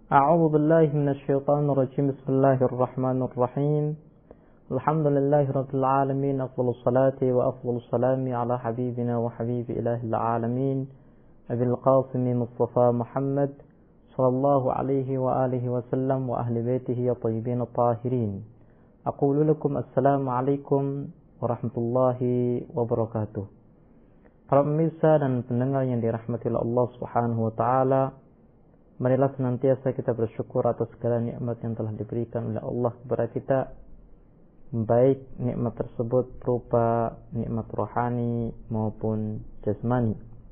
أعوذ بالله من الشيطان الرجيم. بسم الله الرحمن الرحيم. الحمد لله رب العالمين. أفضل الصلاة وأفضل السلام على حبيبنا وحبيب إله العالمين أبي القاسم مصطفى محمد صلى الله عليه وآله وسلم وأهل بيته الطيبين الطاهرين. أقول لكم السلام عليكم ورحمة الله وبركاته. Para pemirsa dan pendengar yang dirahmati oleh Allah Subhanahu wa taala, marilah senantiasa kita bersyukur atas segala nikmat yang telah diberikan oleh Allah kepada kita, baik nikmat tersebut berupa nikmat rohani maupun jasmani.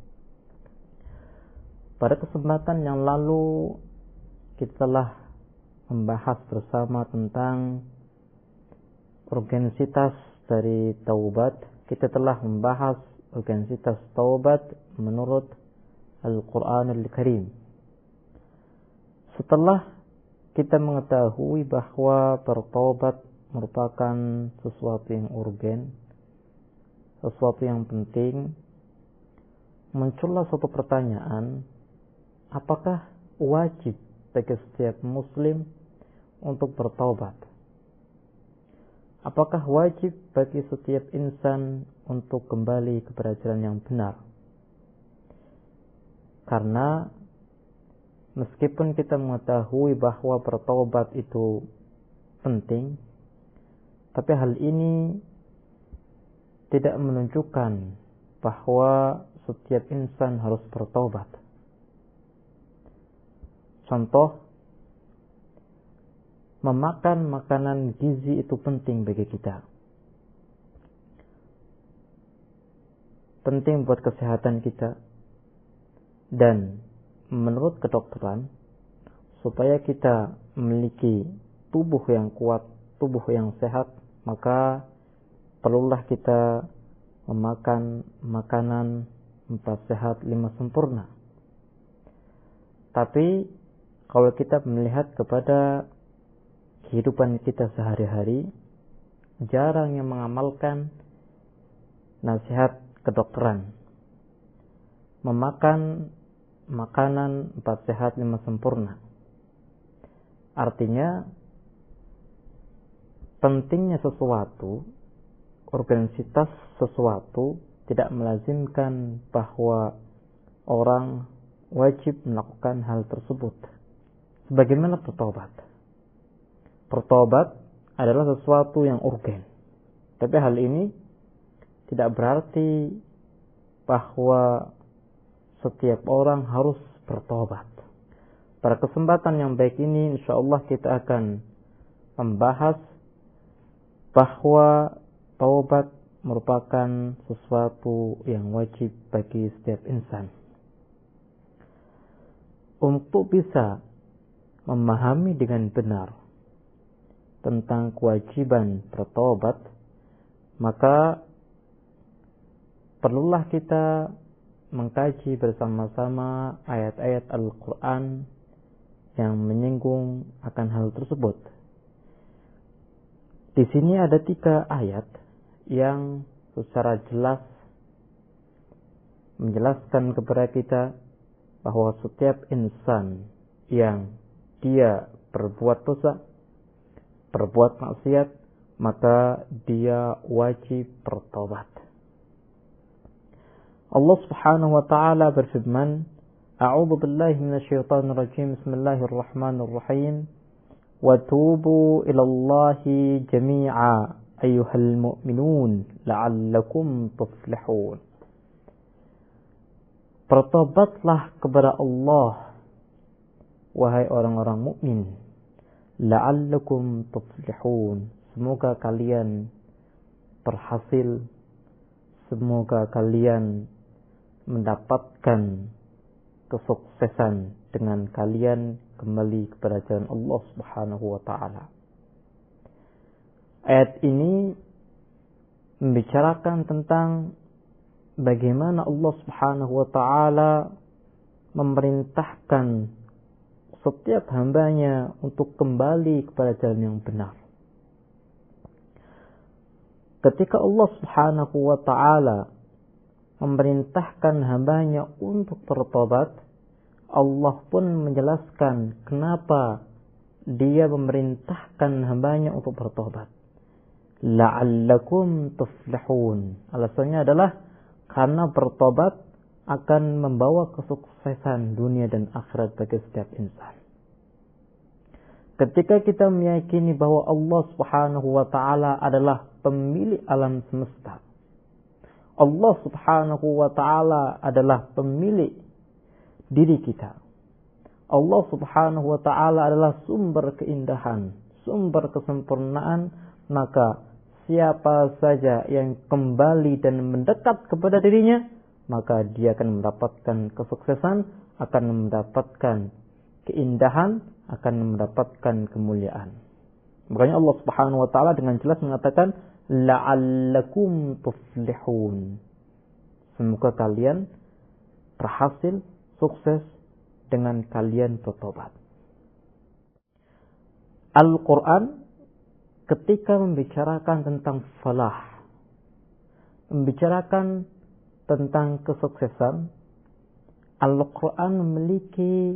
Pada kesempatan yang lalu kita telah membahas bersama tentang urgensitas dari taubat. Kita telah membahas urgensitas taubat menurut Al-Quranul Karim. Setelah kita mengetahui bahwa bertaubat merupakan sesuatu yang urgen, sesuatu yang penting, muncullah suatu pertanyaan, apakah wajib bagi setiap muslim untuk bertaubat? Apakah wajib bagi setiap insan untuk kembali kepada jalan yang benar? Karena meskipun kita mengetahui bahwa bertaubat itu penting, tapi hal ini tidak menunjukkan bahwa setiap insan harus bertaubat. Contoh, memakan makanan gizi itu penting bagi kita. Penting buat kesehatan kita. Dan menurut kedokteran, supaya kita memiliki tubuh yang kuat, tubuh yang sehat, maka perlulah kita memakan makanan 4 sehat 5 sempurna. Tapi kalau kita melihat kepada kehidupan kita sehari-hari, jarang yang mengamalkan nasihat kedokteran. Memakan makanan 4 sehat 5 sempurna. Artinya, pentingnya sesuatu, urgensitas sesuatu tidak melazimkan bahwa orang wajib melakukan hal tersebut. Sebagaimana bertobat. Bertobat adalah sesuatu yang urgen. Tapi hal ini tidak berarti bahwa setiap orang harus bertobat. Pada kesempatan yang baik ini, insyaallah kita akan membahas bahwa taubat merupakan sesuatu yang wajib bagi setiap insan. Untuk bisa memahami dengan benar tentang kewajiban bertaubat, maka perlulah kita mengkaji bersama-sama ayat-ayat Al-Quran yang menyinggung akan hal tersebut. Di sini ada 3 ayat yang secara jelas menjelaskan kepada kita bahwa setiap insan yang dia berbuat dosa, berbuat maksiat, maka dia wajib bertobat. Allah Subhanahu wa taala berfirman, A'udzu billahi minasyaitonir rajim. Bismillahirrahmanirrahim. Wa tubu ilallahi jami'a ayyuhal mu'minun la'allakum tuflihun. Bertobatlah kepada Allah, wahai orang-orang mukmin, la'allakum tuflihun. Semoga kalian berhasil, semoga kalian mendapatkan kesuksesan dengan kalian kembali kepada jalan Allah Subhanahu wa taala. Ayat ini membicarakan tentang bagaimana Allah Subhanahu wa taala memerintahkan setiap hambanya untuk kembali kepada jalan yang benar. Ketika Allah Subhanahu wa taala memerintahkan hambanya untuk bertobat, Allah pun menjelaskan kenapa Dia memerintahkan hambanya untuk bertobat. La'allakum tuflihun. Alasannya adalah karena bertobat akan membawa kesuksesan dunia dan akhirat bagi setiap insan. Ketika kita meyakini bahwa Allah Subhanahu wa taala adalah pemilik alam semesta, Allah Subhanahu wa taala adalah pemilik diri kita, Allah Subhanahu wa taala adalah sumber keindahan, sumber kesempurnaan, maka siapa saja yang kembali dan mendekat kepada dirinya, maka dia akan mendapatkan kesuksesan, akan mendapatkan keindahan, akan mendapatkan kemuliaan. Makanya Allah Subhanahu wa taala dengan jelas mengatakan la'allakum tuflihun. Semoga kalian berhasil, sukses dengan kalian bertobat. Al-Quran ketika membicarakan tentang falah, membicarakan tentang kesuksesan, Al-Quran memiliki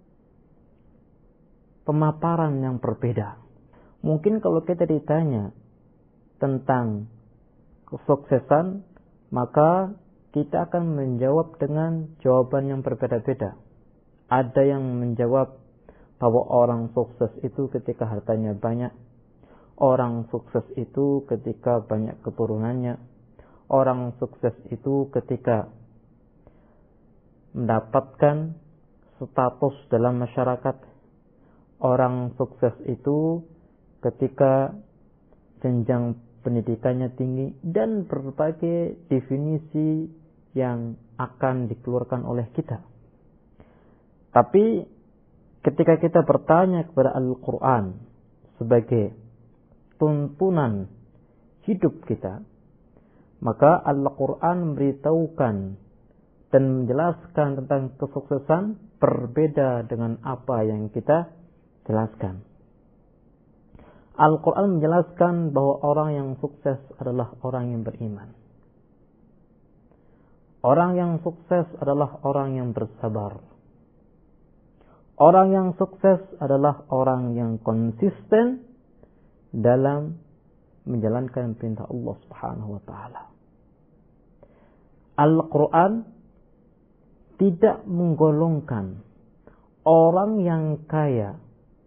pemaparan yang berbeda. Mungkin kalau kita ditanya tentang kesuksesan, maka kita akan menjawab dengan jawaban yang berbeda-beda. Ada yang menjawab bahwa orang sukses itu ketika hartanya banyak, orang sukses itu ketika banyak keturunannya, orang sukses itu ketika mendapatkan status dalam masyarakat, orang sukses itu ketika jenjang pendidikannya tinggi, dan berbagai definisi yang akan dikeluarkan oleh kita. Tapi ketika kita bertanya kepada Al-Quran sebagai tuntunan hidup kita, maka Al-Quran memberitahukan dan menjelaskan tentang kesuksesan berbeda dengan apa yang kita jelaskan. Al-Quran menjelaskan bahwa orang yang sukses adalah orang yang beriman. Orang yang sukses adalah orang yang bersabar. Orang yang sukses adalah orang yang konsisten dalam menjalankan perintah Allah Subhanahu wa taala. Al-Quran tidak menggolongkan orang yang kaya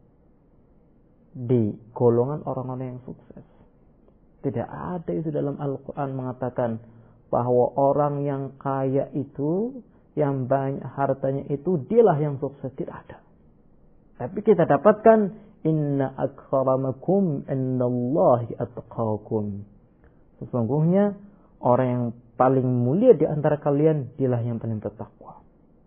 di golongan orang-orang yang sukses. Tidak ada itu dalam Al-Quran mengatakan bahwa orang yang kaya itu, yang banyak hartanya itu, dialah yang sukses. Tidak ada. Tapi kita dapatkan inna akramakum innallahi atqakum. Sesungguhnya orang yang paling mulia di antara kalian dialah yang paling bertakwa.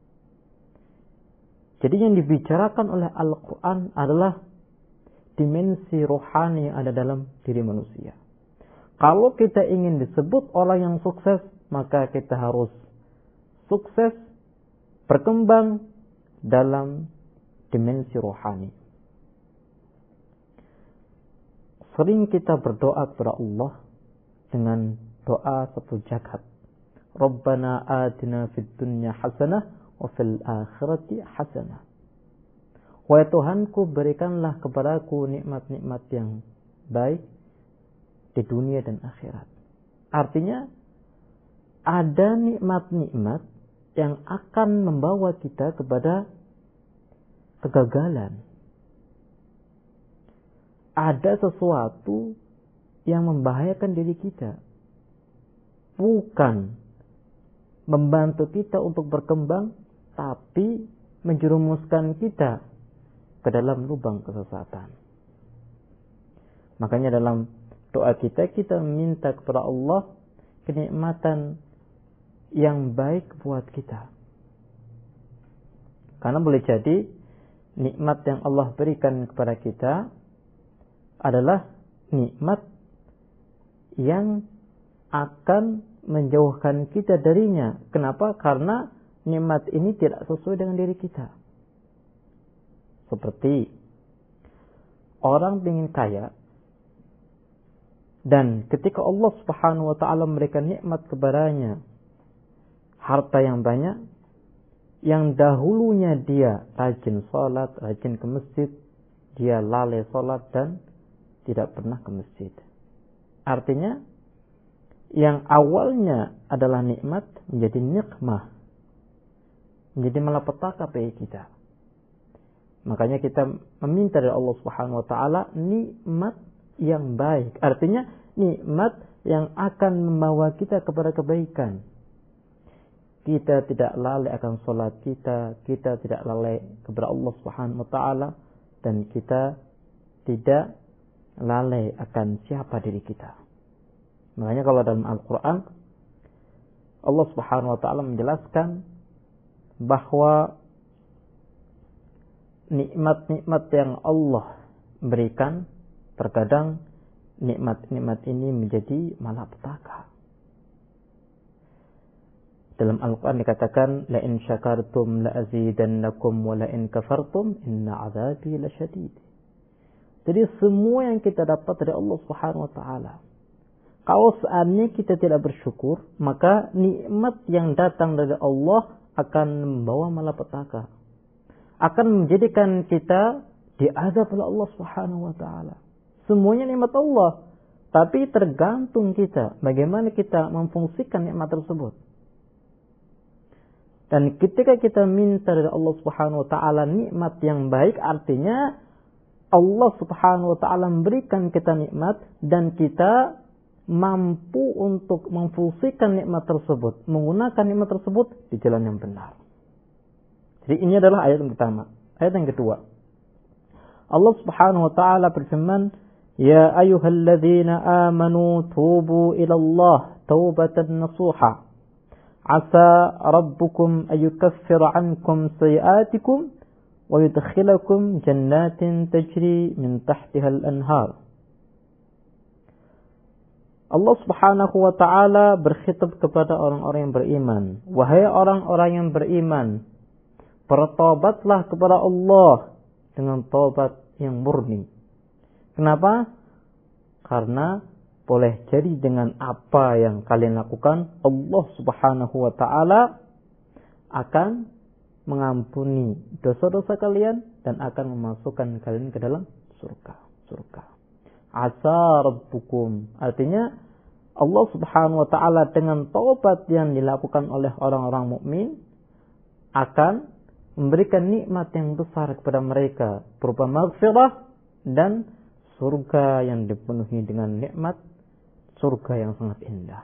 Jadi yang dibicarakan oleh Al-Quran adalah dimensi rohani yang ada dalam diri manusia. Kalau kita ingin disebut orang yang sukses, maka kita harus sukses, berkembang dalam dimensi rohani. Sering kita berdoa kepada Allah dengan doa satu jagat. Rabbana atina fid dunya hasanah wa fil akhirati hasanah. Wahai Tuhanku, berikanlah kepadaku nikmat-nikmat yang baik di dunia dan akhirat. Artinya ada nikmat-nikmat yang akan membawa kita kepada kegagalan. Ada sesuatu yang membahayakan diri kita, bukan membantu kita untuk berkembang, tapi menjerumuskan kita ke dalam lubang kesesatan. Makanya dalam doa kita meminta kepada Allah kenikmatan yang baik buat kita. Karena boleh jadi nikmat yang Allah berikan kepada kita adalah nikmat yang akan menjauhkan kita darinya. Kenapa? Karena nikmat ini tidak sesuai dengan diri kita. Seperti orang ingin kaya, dan ketika Allah Subhanahu wa taala memberikan nikmat kepadanya harta yang banyak, yang dahulunya dia rajin sholat, rajin ke masjid, dia lalai sholat dan tidak pernah ke masjid. Artinya, yang awalnya adalah nikmat menjadi nikmah, menjadi malapetaka bagi kita. Makanya kita meminta dari Allah Subhanahu wa taala nikmat yang baik. Artinya nikmat yang akan membawa kita kepada kebaikan. Kita tidak lalai akan sholat kita tidak lalai kepada Allah Subhanahu wa taala, dan kita tidak lalai akan siapa diri kita. Makanya kalau dalam Al-Quran Allah Subhanahu wa taala menjelaskan bahwa nikmat-nikmat yang Allah berikan, terkadang nikmat-nikmat ini menjadi malapetaka. Dalam Al-Quran dikatakan, la in syakartum la azidannakum wa la in kafartum inna azabi lasyadid. Jadi semua yang kita dapat dari Allah Subhanahu wa taala, kalau seandainya kita tidak bersyukur, maka nikmat yang datang dari Allah akan membawa malapetaka, akan menjadikan kita diazab oleh Allah Subhanahu wa taala. Semuanya nikmat Allah, tapi tergantung kita bagaimana kita memfungsikan nikmat tersebut. Dan ketika kita minta dari Allah Subhanahu wa taala nikmat yang baik, artinya Allah Subhanahu wa taala memberikan kita nikmat dan kita mampu untuk memfungsikan nikmat tersebut, menggunakan nikmat tersebut di jalan yang benar. Jadi ini adalah ayat yang pertama. Ayat yang kedua, Allah Subhanahu wa taala berfirman, "Ya ayyuhalladzina amanu tubu ila Allah taubatan nasuha. Asa rabbukum ayyukaffira ankum sayiatikum wa yudkhilakum jannatin tajri min tahtiha al-anhar." Allah Subhanahu wa taala berkhitab kepada orang-orang yang beriman. Wahai orang-orang yang beriman, bertobatlah kepada Allah dengan taubat yang murni. Kenapa? Karena boleh jadi dengan apa yang kalian lakukan, Allah Subhanahu wa taala akan mengampuni dosa-dosa kalian dan akan memasukkan kalian ke dalam surga. Asa rabbukum, artinya Allah Subhanahu wa taala dengan taubat yang dilakukan oleh orang-orang mukmin akan memberikan nikmat yang besar kepada mereka berupa maghfirah dan surga yang dipenuhi dengan nikmat, surga yang sangat indah.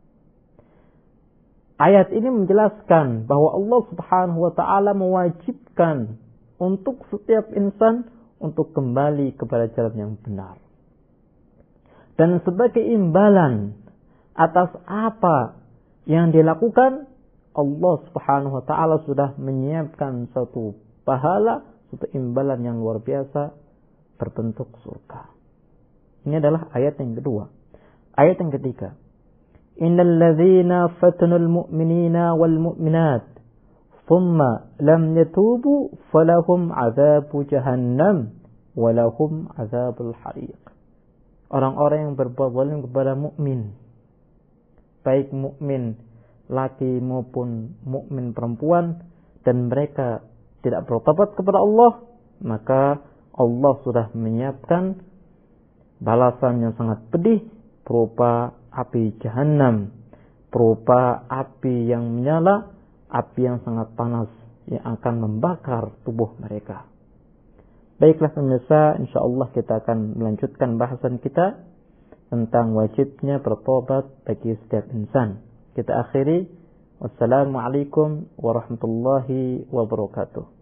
Ayat ini menjelaskan bahwa Allah Subhanahu wa taala mewajibkan untuk setiap insan untuk kembali kepada jalan yang benar. Dan sebagai imbalan atas apa yang dilakukan, Allah Subhanahu wa taala sudah menyiapkan satu pahala, satu imbalan yang luar biasa berbentuk surga. Ini adalah ayat yang kedua. Ayat yang ketiga, innal ladzina fatanul mu'minina wal mu'minat thumma lam yatubu falahum adzabu jahannam wa lahum adzabul hariq. Orang-orang yang berbuat zalim kepada mukmin, baik mukmin laki maupun mukmin perempuan, dan mereka tidak bertobat kepada Allah, maka Allah sudah menyiapkan balasan yang sangat pedih berupa api jahannam, berupa api yang menyala, api yang sangat panas yang akan membakar tubuh mereka. Baiklah pemirsa, insyaallah kita akan melanjutkan bahasan kita tentang wajibnya bertobat bagi setiap insan. Kita akhiri. Wassalamualaikum warahmatullahi wabarakatuh.